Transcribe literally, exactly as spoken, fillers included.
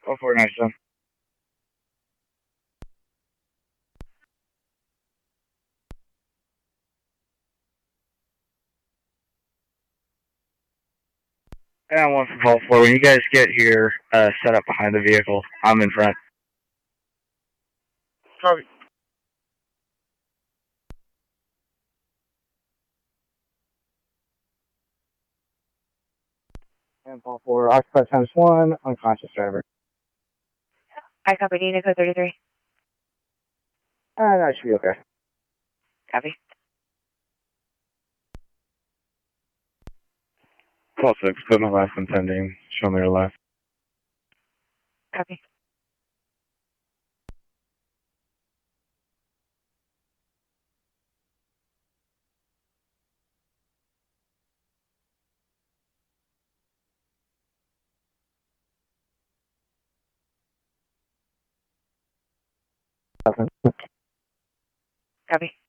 Oh, four nine seven. And one from Paul four. When you guys get here, uh, set up behind the vehicle. I'm in front. Copy. And Paul four, occupied times one, unconscious driver. I copy Dina code thirty-three. Uh, that should be okay. Copy. Call six, put my last one pending. Show me your left. Copy. Copy.